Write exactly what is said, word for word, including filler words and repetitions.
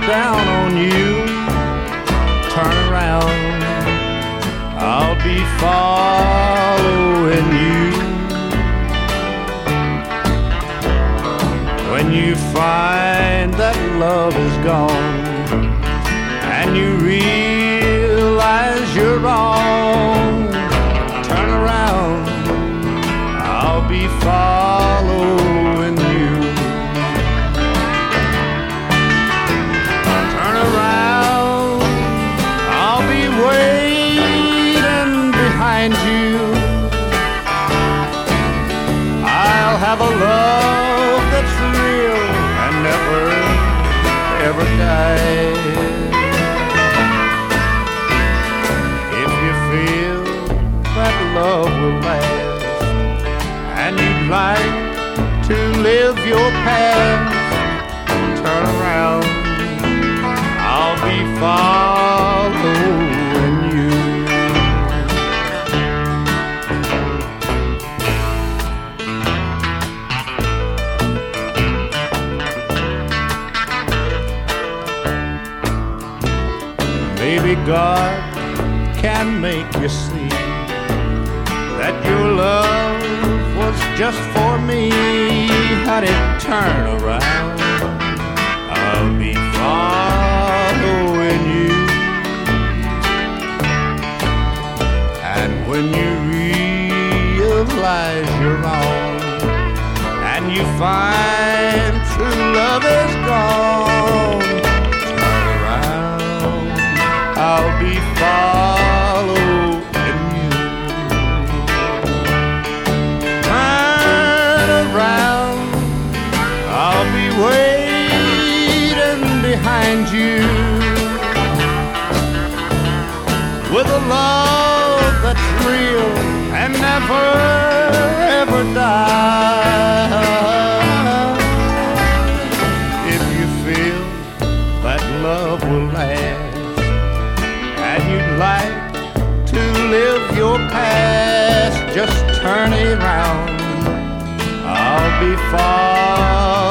down on you, turn around, I'll be following you. When you find that love is gone and you realize you're wrong, turn around, I'll be following you. Turn around, I'll be waiting behind you. I'll have a love that's real and never, ever die. If you feel that love will last and you'd like to live your past, turn around, I'll be following you. Maybe God can make you see that your love was just for me. Honey, turn around, I'll be following you. And when you realize you're wrong and you find true love is gone, turn around, I'll be following you. Turn around, I'll be waiting behind you with a love that's real and never, ever die. If you feel that love will last and you'd like to live your past, just turn around, I'll be far